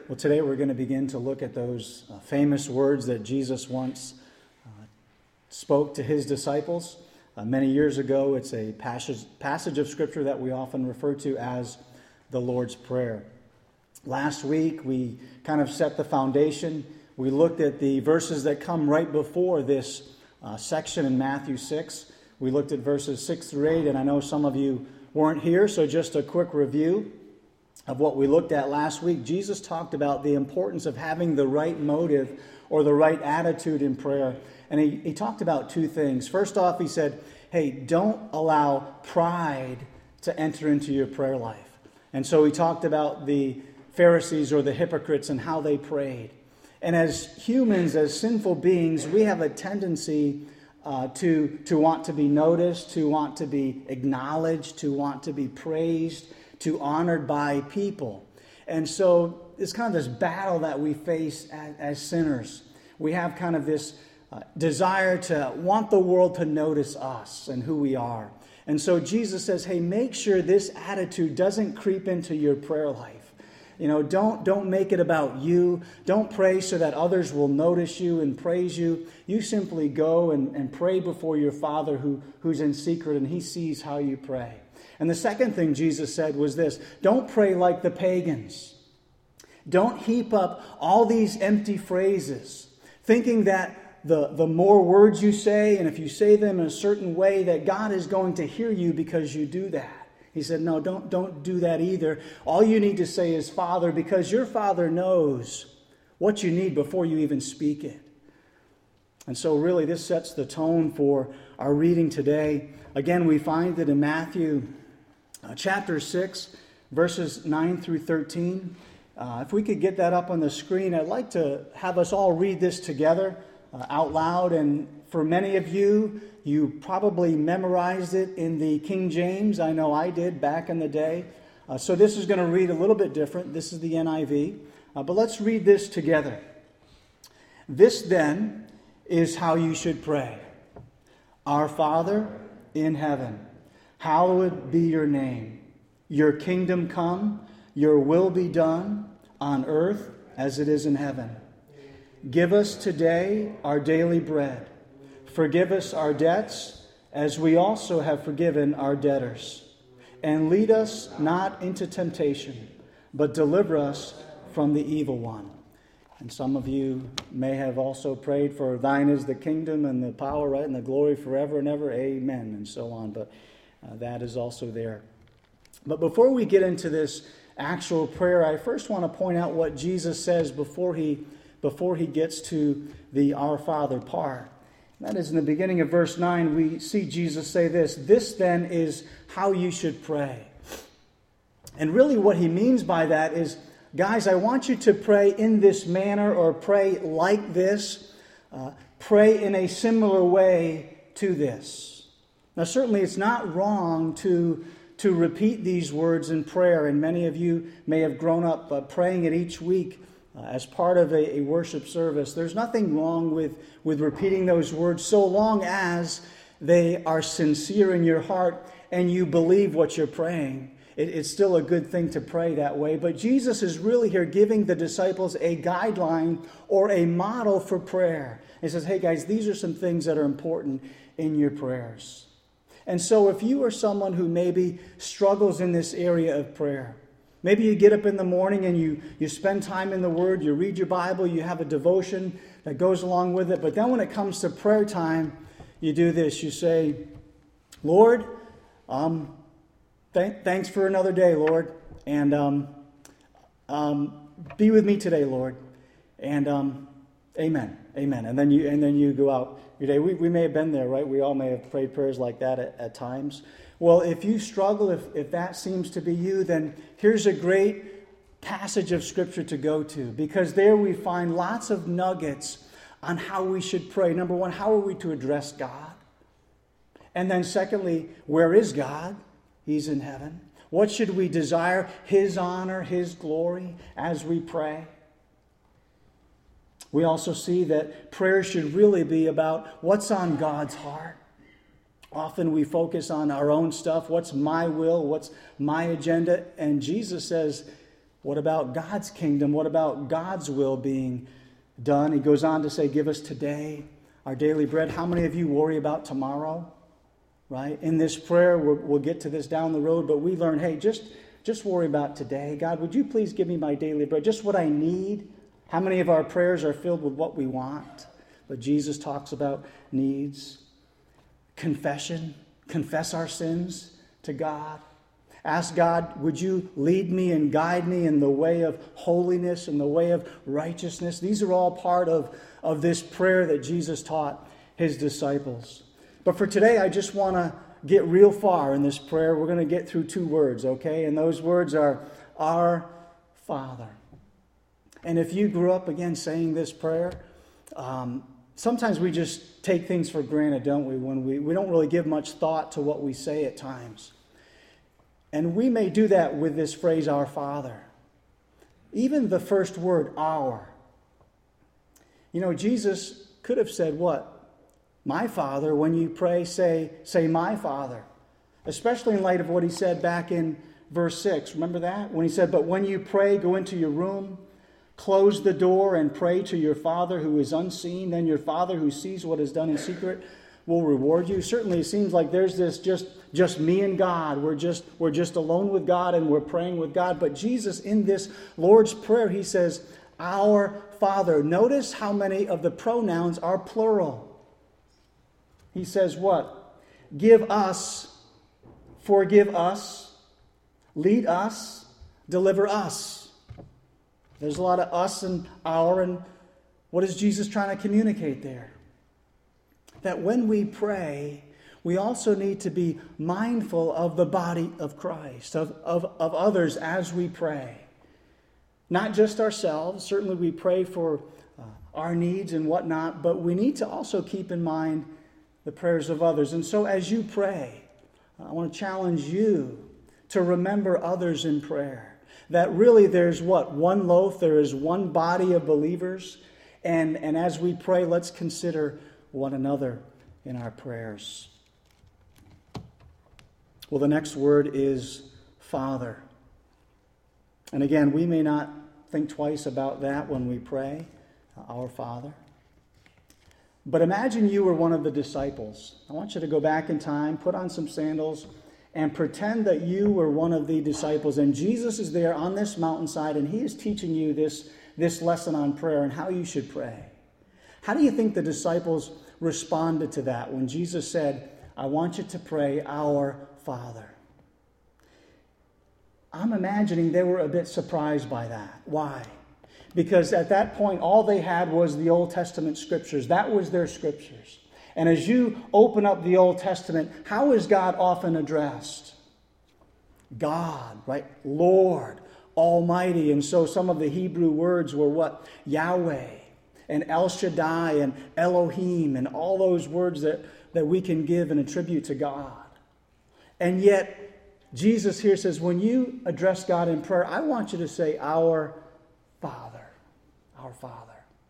Well, today we're going to begin to look at those famous words that Jesus once spoke to his disciples. Many years ago, it's a passage of Scripture that we often refer to as the Lord's Prayer. Last week, we kind of set the foundation. We looked at the verses that come right before this section in Matthew 6. We looked at verses 6 through 8, and I know some of you weren't here, so just a quick review of what we looked at last week. Jesus talked about the importance of having the right motive or the right attitude in prayer. And he talked about two things. First off, he said, hey, don't allow pride to enter into your prayer life. And so he talked about the Pharisees or the hypocrites and how they prayed. And as humans, as sinful beings, we have a tendency to want to be noticed, to want to be acknowledged, to want to be praised, to honored by people. And so it's kind of this battle that we face as sinners. We have kind of this desire to want the world to notice us and who we are. And so Jesus says, hey, make sure this attitude doesn't creep into your prayer life. You know, don't make it about you. Don't pray so that others will notice you and praise you. You simply go and pray before your Father who's in secret, and he sees how you pray. And the second thing Jesus said was this: don't pray like the pagans. Don't heap up all these empty phrases, thinking that the more words you say, and if you say them in a certain way, that God is going to hear you because you do that. He said, no, don't do that either. All you need to say is Father, because your Father knows what you need before you even speak it. And so really this sets the tone for our reading today. Again, we find that in Matthew chapter 6, verses 9 through 13. If we could get that up on the screen, I'd like to have us all read this together out loud. And for many of you, you probably memorized it in the King James. I know I did back in the day. So this is going to read a little bit different. This is the NIV. But let's read this together. This then is how you should pray. Our Father in heaven, hallowed be your name. Your kingdom come, your will be done on earth as it is in heaven. Give us today our daily bread. Forgive us our debts as we also have forgiven our debtors. And lead us not into temptation, but deliver us from the evil one. And some of you may have also prayed for thine is the kingdom and the power, right, and the glory forever and ever. Amen, and so on. But that is also there. But before we get into this actual prayer, I first want to point out what Jesus says before he gets to the Our Father part. That is in the beginning of verse 9, we see Jesus say this: this then is how you should pray. And really what he means by that is, guys, I want you to pray in this manner, or pray like this. Pray in a similar way to this. Now, certainly it's not wrong to repeat these words in prayer, and many of you may have grown up praying it each week as part of a worship service. There's nothing wrong with repeating those words so long as they are sincere in your heart and you believe what you're praying. It's still a good thing to pray that way. But Jesus is really here giving the disciples a guideline or a model for prayer. He says, hey guys, these are some things that are important in your prayers. And so if you are someone who maybe struggles in this area of prayer, maybe you get up in the morning and you spend time in the Word, you read your Bible, you have a devotion that goes along with it, but then when it comes to prayer time, you do this. You say, Lord, thanks for another day, Lord, and be with me today, Lord, and amen, amen. And then you go out your day. We may have been there, right? We all may have prayed prayers like that at times. Well, if you struggle, if that seems to be you, then here's a great passage of Scripture to go to, because there we find lots of nuggets on how we should pray. Number one, how are we to address God? And then secondly, where is God? He's in heaven. What should we desire? His honor, His glory as we pray. We also see that prayer should really be about what's on God's heart. Often we focus on our own stuff. What's my will? What's my agenda? And Jesus says, What about God's kingdom? What about God's will being done? He goes on to say, give us today our daily bread. How many of you worry about tomorrow? Right? In this prayer, we'll get to this down the road, but we learn, hey, just worry about today. God, would you please give me my daily bread? Just what I need. How many of our prayers are filled with what we want? But Jesus talks about needs. Confession. Confess our sins to God. Ask God, would you lead me and guide me in the way of holiness and the way of righteousness? These are all part of this prayer that Jesus taught his disciples. But for today, I just want to get real far in this prayer. We're going to get through 2 words, okay? And those words are, Our Father. And if you grew up, again, saying this prayer, sometimes we just take things for granted, don't we? When we don't really give much thought to what we say at times. And we may do that with this phrase, Our Father. Even the first word, our. You know, Jesus could have said what? My Father. When you pray, say my Father. Especially in light of what he said back in verse 6. Remember that? When he said, but when you pray, go into your room, close the door and pray to your Father who is unseen. Then your Father who sees what is done in secret will reward you. Certainly it seems like there's this just me and God. We're just alone with God and we're praying with God. But Jesus, in this Lord's Prayer, he says, Our Father. Notice how many of the pronouns are plural. He says what? Give us, forgive us, lead us, deliver us. There's a lot of us and our, and what is Jesus trying to communicate there? That when we pray, we also need to be mindful of the body of Christ, of others as we pray. Not just ourselves. Certainly we pray for our needs and whatnot, but we need to also keep in mind the prayers of others. And so as you pray, I want to challenge you to remember others in prayer. That really there's what? One loaf, there is one body of believers. And as we pray, let's consider one another in our prayers. Well, the next word is Father. And again, we may not think twice about that when we pray, Our Father. But imagine you were one of the disciples. I want you to go back in time, put on some sandals, and pretend that you were one of the disciples. And Jesus is there on this mountainside, and he is teaching you this lesson on prayer and how you should pray. How do you think the disciples responded to that when Jesus said, I want you to pray, Our Father? I'm imagining they were a bit surprised by that. Why? Because at that point, all they had was the Old Testament scriptures. That was their scriptures. And as you open up the Old Testament, how is God often addressed? God, right? Lord, Almighty. And so some of the Hebrew words were what? Yahweh and El Shaddai and Elohim and all those words that we can give and attribute to God. And yet, Jesus here says, when you address God in prayer, I want you to say, Our Father. Our Father.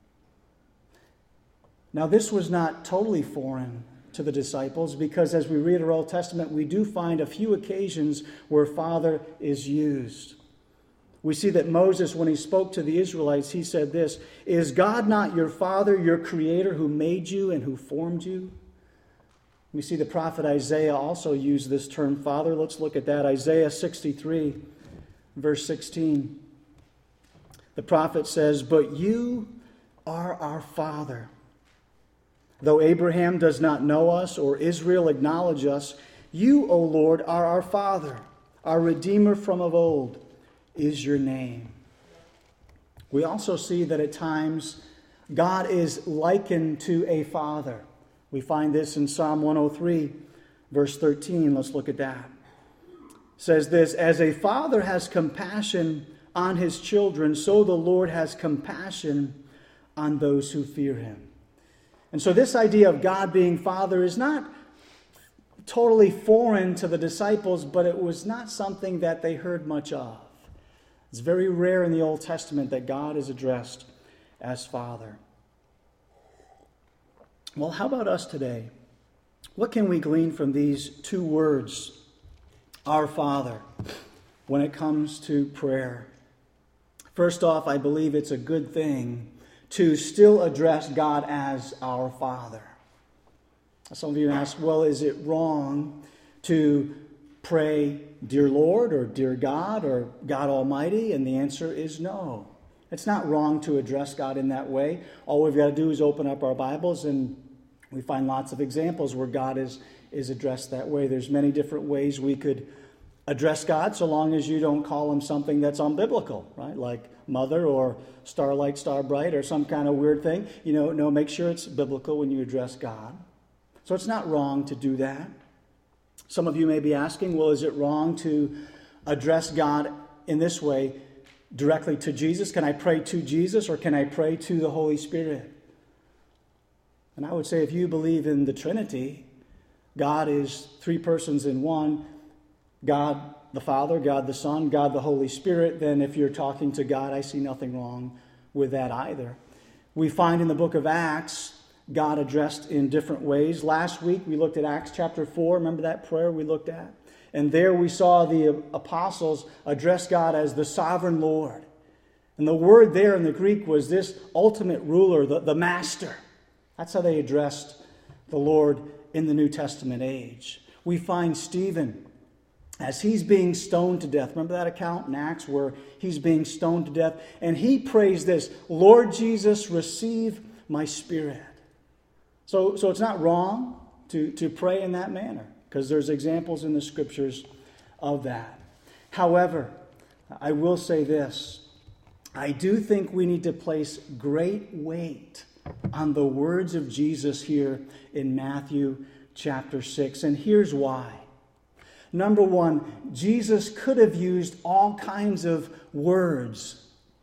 Now, this was not totally foreign to the disciples because as we read our Old Testament, we do find a few occasions where Father is used. We see that Moses, when he spoke to the Israelites, he said this, Is God not your Father, your Creator, who made you and who formed you? We see the prophet Isaiah also use this term, Father. Let's look at that. Isaiah 63, verse 16. The prophet says, But you are our Father. Though Abraham does not know us or Israel acknowledge us, you, O Lord, are our Father. Our Redeemer from of old is your name. We also see that at times God is likened to a father. We find this in Psalm 103, verse 13. Let's look at that. It says this, As a father has compassion on his children, so the Lord has compassion on those who fear him. And so this idea of God being Father is not totally foreign to the disciples, but it was not something that they heard much of. It's very rare in the Old Testament that God is addressed as Father. Well, how about us today? What can we glean from these 2 words, Our Father, when it comes to prayer? First off, I believe it's a good thing to still address God as our Father. Some of you ask, well, is it wrong to pray, Dear Lord, or Dear God, or God Almighty? And the answer is no. It's not wrong to address God in that way. All we've got to do is open up our Bibles, and we find lots of examples where God is addressed that way. There's many different ways we could address God, so long as you don't call him something that's unbiblical, right? Like mother or starlight, starbright, or some kind of weird thing. No, make sure it's biblical when you address God. So it's not wrong to do that. Some of you may be asking, well, is it wrong to address God in this way directly to Jesus? Can I pray to Jesus, or can I pray to the Holy Spirit? And I would say, if you believe in the Trinity, God is three persons in one, God the Father, God the Son, God the Holy Spirit, then if you're talking to God, I see nothing wrong with that either. We find in the book of Acts, God addressed in different ways. Last week we looked at Acts chapter 4. Remember that prayer we looked at? And there we saw the apostles address God as the sovereign Lord. And the word there in the Greek was this ultimate ruler, the master. That's how they addressed the Lord in the New Testament age. We find Stephen, as he's being stoned to death. Remember that account in Acts where he's being stoned to death? And he prays this, Lord Jesus, receive my spirit. So it's not wrong to pray in that manner, because there's examples in the scriptures of that. However, I will say this. I do think we need to place great weight on the words of Jesus here in Matthew chapter 6. And here's why. Number one, Jesus could have used all kinds of words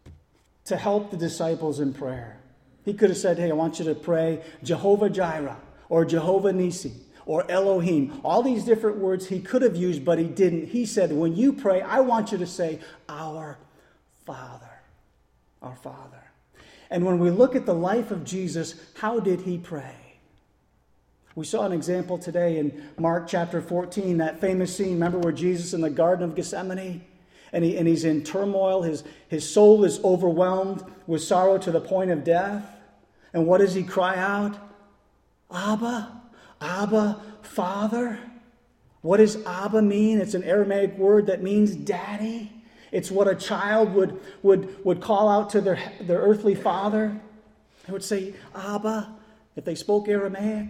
to help the disciples in prayer. He could have said, hey, I want you to pray Jehovah Jireh, or Jehovah Nissi, or Elohim. All these different words he could have used, but he didn't. He said, when you pray, I want you to say, our Father. Our Father. And when we look at the life of Jesus, how did he pray? We saw an example today in Mark chapter 14, that famous scene, remember, where Jesus in the Garden of Gethsemane, and he's in turmoil, his soul is overwhelmed with sorrow to the point of death. And what does he cry out? Abba, Abba, Father. What does Abba mean? It's an Aramaic word that means daddy. It's what a child would call out to their earthly father. They would say, Abba, if they spoke Aramaic.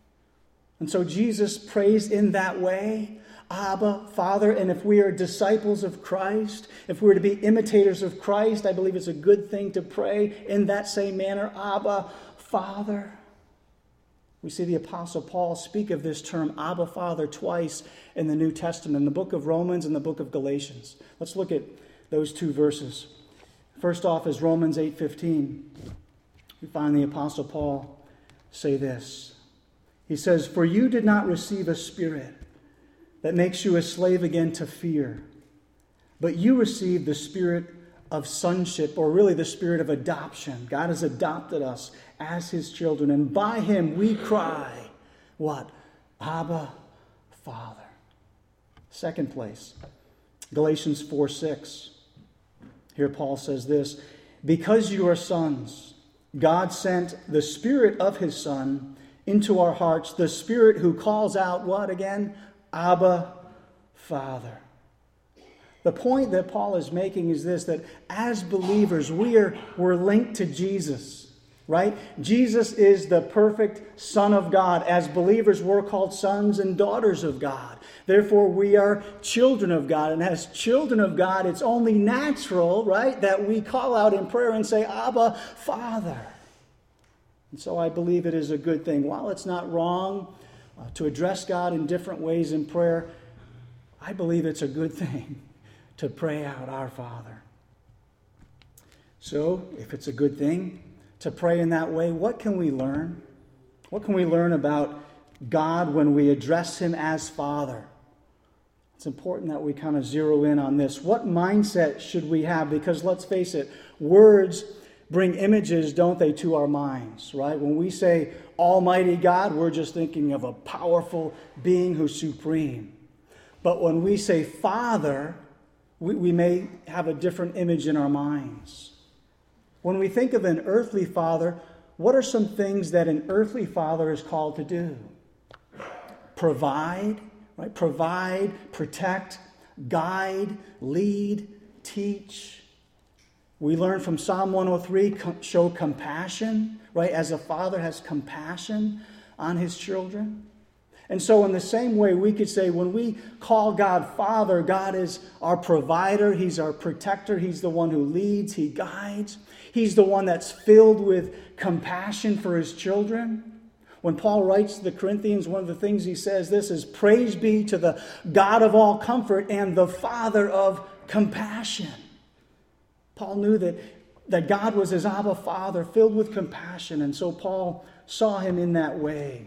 And so Jesus prays in that way, Abba, Father. And if we are disciples of Christ, if we're to be imitators of Christ, I believe it's a good thing to pray in that same manner, Abba, Father. We see the Apostle Paul speak of this term, Abba, Father, twice in the New Testament, in the book of Romans and the book of Galatians. Let's look at those two verses. First off is Romans 8:15. We find the Apostle Paul say this. He says, for you did not receive a spirit that makes you a slave again to fear, but you received the spirit of sonship, or really the spirit of adoption. God has adopted us as his children, and by him we cry, what? Abba, Father. Second place, Galatians 4:6. Here Paul says this, because you are sons, God sent the Spirit of his Son into our hearts, the Spirit who calls out what again? Abba, Father. The point that Paul is making is this, that as believers, we're linked to Jesus, right? Jesus is the perfect Son of God. As believers, we're called sons and daughters of God. Therefore, we are children of God. And as children of God, it's only natural, right, that we call out in prayer and say, Abba, Father. And so I believe it is a good thing. While it's not wrong to address God in different ways in prayer, I believe it's a good thing to pray out, our Father. So, if it's a good thing to pray in that way, what can we learn? What can we learn about God when we address him as Father? It's important that we kind of zero in on this. What mindset should we have? Because let's face it, words bring images, don't they, to our minds, right? When we say Almighty God, we're just thinking of a powerful being who's supreme. But when we say Father, we may have a different image in our minds. When we think of an earthly father, what are some things that an earthly father is called to do? Provide, right? Provide, protect, guide, lead, teach. We learn from Psalm 103, show compassion, right? As a father has compassion on his children. And so in the same way, we could say when we call God Father, God is our provider, He's our protector, He's the one who leads, He guides. He's the one that's filled with compassion for His children. When Paul writes to the Corinthians, one of the things he says this is, praise be to the God of all comfort and the Father of compassion. Paul knew that God was his Abba Father, filled with compassion, and so Paul saw him in that way.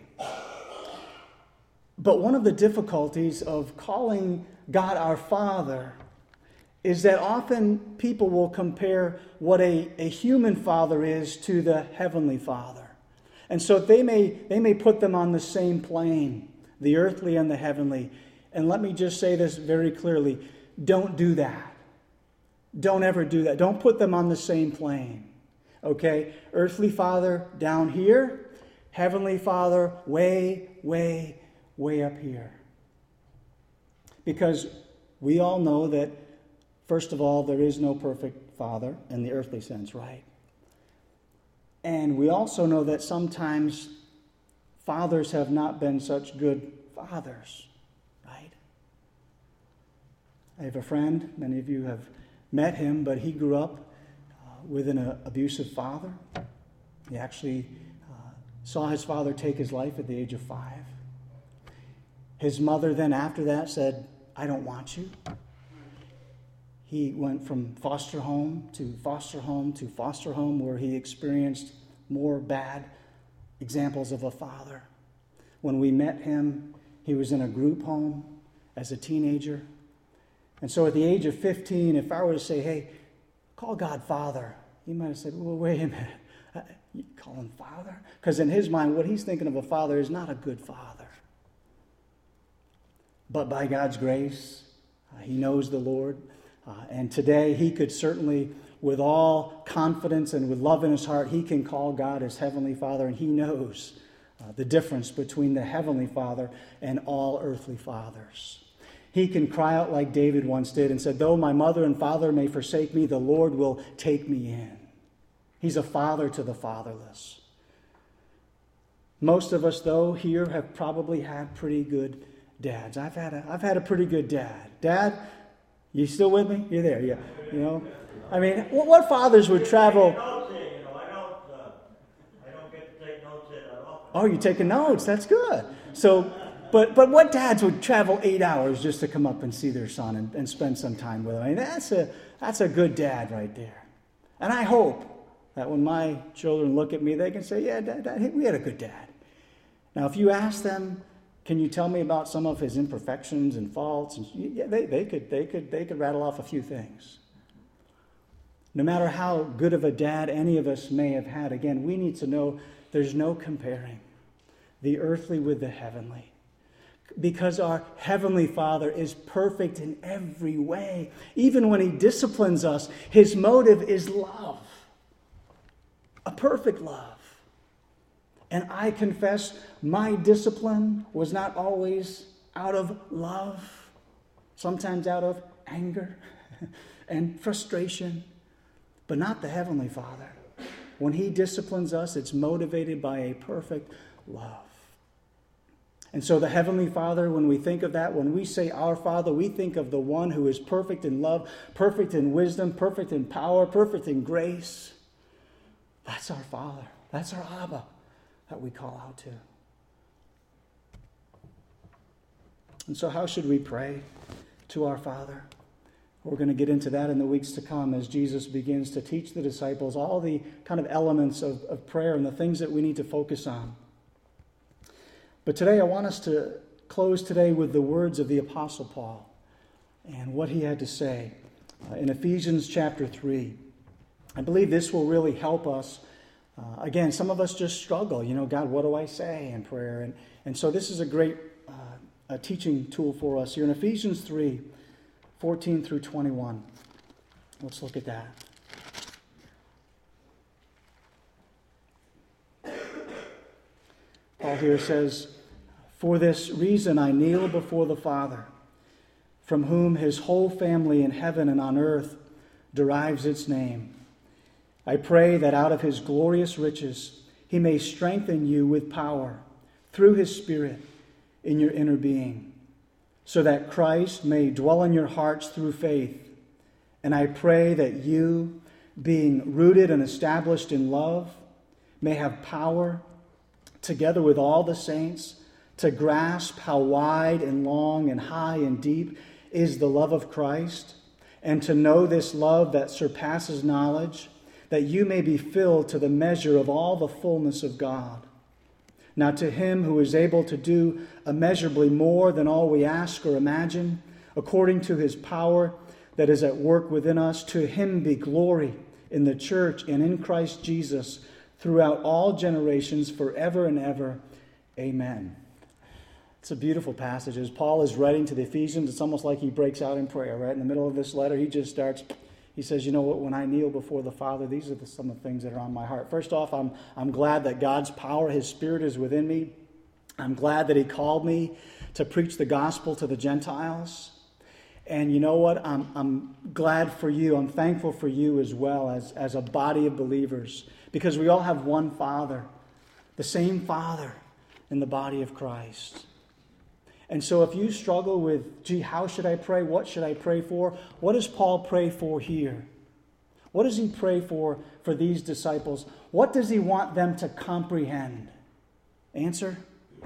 But one of the difficulties of calling God our Father is that often people will compare what a human father is to the Heavenly Father. And so they may put them on the same plane, the earthly and the heavenly. And let me just say this very clearly. Don't do that. Don't ever do that. Don't put them on the same plane. Okay? Earthly Father down here. Heavenly Father way, way, way up here. Because we all know that, first of all, there is no perfect father in the earthly sense, right? And we also know that sometimes fathers have not been such good fathers, right? I have a friend, many of you have met him, but he grew up with an abusive father. He actually saw his father take his life at the age of 5. His mother then after that said, I don't want you. He went from foster home to foster home to foster home, where he experienced more bad examples of a father. When we met him, he was in a group home as a teenager. And so at the age of 15, if I were to say, hey, call God Father, he might have said, well, wait a minute. You call him Father? Because in his mind, what he's thinking of a father is not a good father. But by God's grace, he knows the Lord. And today he could certainly, with all confidence and with love in his heart, he can call God his Heavenly Father. And he knows the difference between the Heavenly Father and all earthly fathers. He can cry out like David once did and said, though my mother and father may forsake me, the Lord will take me in. He's a father to the fatherless. Most of us, though, here have probably had pretty good dads. I've had a pretty good dad. Dad, you still with me? You're there, yeah. You know, I mean, what fathers would travel? I don't get to take notes at all. Oh, you're taking notes. That's good. So, but what dads would travel 8 hours just to come up and see their son and spend some time with him? I mean, that's a good dad right there. And I hope that when my children look at me, they can say, yeah, Dad, we had a good dad. Now, if you ask them, can you tell me about some of his imperfections and faults? And yeah, they could rattle off a few things. No matter how good of a dad any of us may have had, again, we need to know there's no comparing the earthly with the heavenly. Because our Heavenly Father is perfect in every way. Even when He disciplines us, His motive is love. A perfect love. And I confess my discipline was not always out of love. Sometimes out of anger and frustration. But not the Heavenly Father. When He disciplines us, it's motivated by a perfect love. And so the Heavenly Father, when we think of that, when we say our Father, we think of the one who is perfect in love, perfect in wisdom, perfect in power, perfect in grace. That's our Father. That's our Abba that we call out to. And so how should we pray to our Father? We're going to get into that in the weeks to come as Jesus begins to teach the disciples all the kind of elements of prayer and the things that we need to focus on. But today I want us to close today with the words of the Apostle Paul and what he had to say in Ephesians chapter 3. I believe this will really help us. Again, some of us just struggle. God, what do I say in prayer? And so this is a great teaching tool for us here. In Ephesians 3, 14 through 21. Let's look at that. Paul here says, "For this reason I kneel before the Father, from whom his whole family in heaven and on earth derives its name. I pray that out of his glorious riches he may strengthen you with power through his Spirit in your inner being, so that Christ may dwell in your hearts through faith. And I pray that you, being rooted and established in love, may have power, together with all the saints, to grasp how wide and long and high and deep is the love of Christ, and to know this love that surpasses knowledge, that you may be filled to the measure of all the fullness of God. Now to him who is able to do immeasurably more than all we ask or imagine, according to his power that is at work within us, to him be glory in the church and in Christ Jesus throughout all generations, forever and ever. Amen." It's a beautiful passage. As Paul is writing to the Ephesians, it's almost like he breaks out in prayer, right? In the middle of this letter, he just starts, he says, you know what, when I kneel before the Father, these are some of the things that are on my heart. First off, I'm glad that God's power, his Spirit is within me. I'm glad that he called me to preach the gospel to the Gentiles. And you know what? I'm glad for you. I'm thankful for you as well as a body of believers, because we all have one Father, the same Father in the body of Christ. And so if you struggle with, gee, how should I pray? What should I pray for? What does Paul pray for here? What does he pray for these disciples? What does he want them to comprehend? Answer: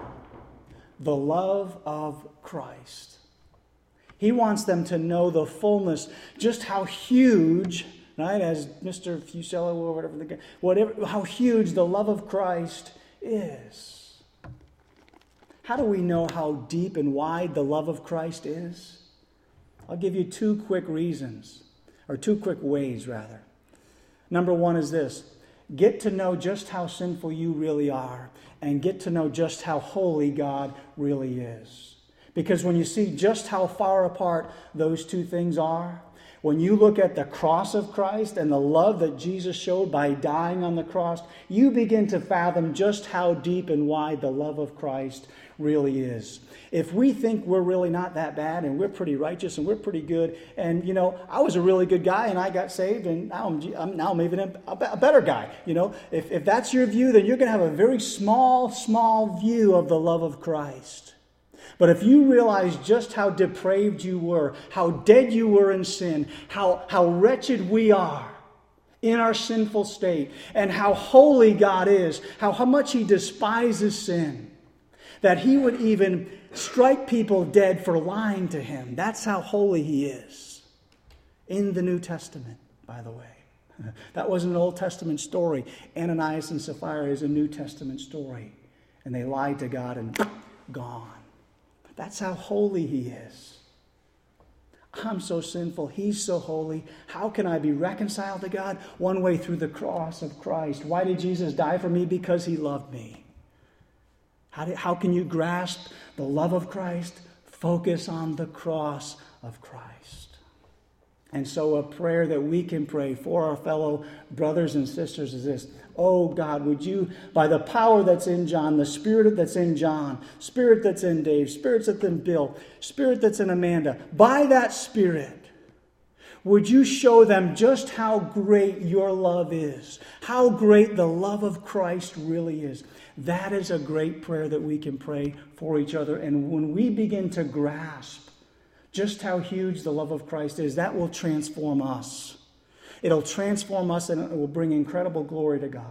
the love of Christ. He wants them to know the fullness, just how huge, right, as Mr. Fusella or whatever, how huge the love of Christ is. How do we know how deep and wide the love of Christ is? I'll give you two quick reasons, or two quick ways, rather. Number one is this: get to know just how sinful you really are, and get to know just how holy God really is. Because when you see just how far apart those two things are, when you look at the cross of Christ and the love that Jesus showed by dying on the cross, you begin to fathom just how deep and wide the love of Christ really is. If we think we're really not that bad and we're pretty righteous and we're pretty good, and you know, I was a really good guy and I got saved and now I'm even a better guy. You know, if that's your view, then you're going to have a very small view of the love of Christ. But if you realize just how depraved you were, how dead you were in sin, how wretched we are in our sinful state, and how holy God is, how much he despises sin, that he would even strike people dead for lying to him. That's how holy he is. In the New Testament, by the way. That wasn't an Old Testament story. Ananias and Sapphira is a New Testament story. And they lied to God and gone. That's how holy he is. I'm so sinful. He's so holy. How can I be reconciled to God? One way, through the cross of Christ. Why did Jesus die for me? Because he loved me. How can you grasp the love of Christ? Focus on the cross of Christ. And so a prayer that we can pray for our fellow brothers and sisters is this: oh God, would you, by the power that's in John, the Spirit that's in John, Spirit that's in Dave, Spirit that's in Bill, Spirit that's in Amanda, by that Spirit, would you show them just how great your love is, how great the love of Christ really is. That is a great prayer that we can pray for each other. And when we begin to grasp just how huge the love of Christ is, that will transform us. It'll transform us and it will bring incredible glory to God.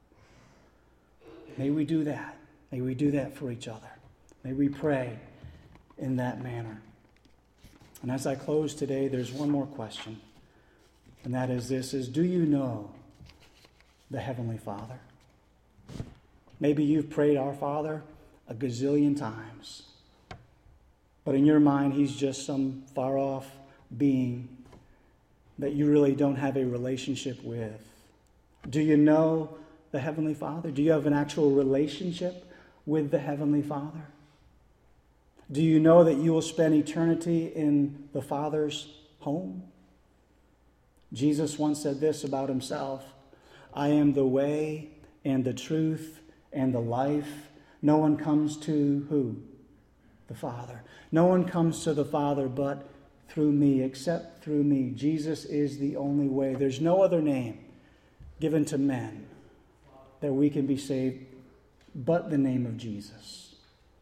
May we do that. May we do that for each other. May we pray in that manner. And as I close today, there's one more question. And that is this: do you know the Heavenly Father? Maybe you've prayed Our Father a gazillion times. But in your mind, he's just some far-off being that you really don't have a relationship with. Do you know the Heavenly Father? Do you have an actual relationship with the Heavenly Father? Do you know that you will spend eternity in the Father's home? Jesus once said this about himself: I am the way and the truth and the life. No one comes to who? The Father. No one comes to the Father but through me, except through me. Jesus is the only way. There's no other name given to men that we can be saved but the name of Jesus.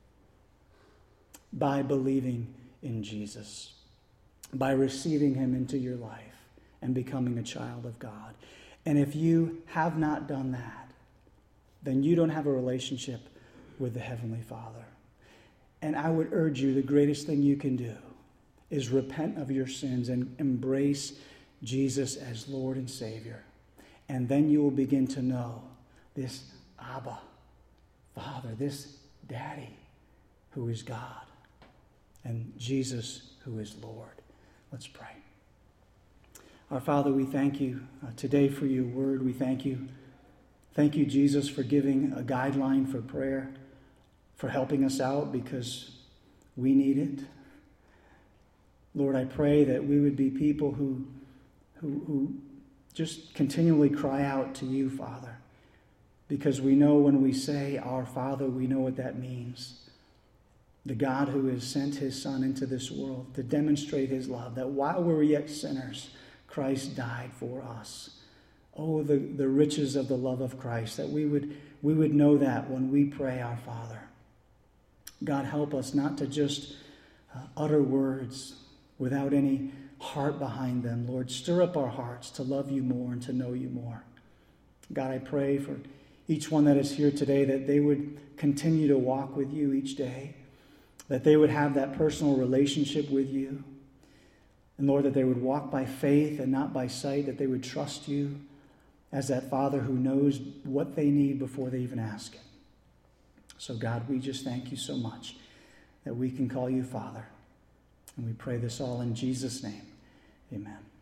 By believing in Jesus, by receiving him into your life and becoming a child of God. And if you have not done that, then you don't have a relationship with the Heavenly Father. And I would urge you, the greatest thing you can do is repent of your sins and embrace Jesus as Lord and Savior. And then you will begin to know this Abba, Father, this Daddy who is God, and Jesus who is Lord. Let's pray. Our Father, we thank you today for your word. We thank you. Thank you, Jesus, for giving a guideline for prayer, for helping us out because we need it. Lord, I pray that we would be people who just continually cry out to you, Father, because we know when we say our Father, we know what that means. The God who has sent his Son into this world to demonstrate his love, that while we were yet sinners, Christ died for us. Oh, the riches of the love of Christ, that we would know that when we pray our Father. God, help us not to just utter words without any heart behind them. Lord, stir up our hearts to love you more and to know you more. God, I pray for each one that is here today that they would continue to walk with you each day, that they would have that personal relationship with you. And Lord, that they would walk by faith and not by sight, that they would trust you as that Father who knows what they need before they even ask it. So God, we just thank you so much that we can call you Father. And we pray this all in Jesus' name. Amen.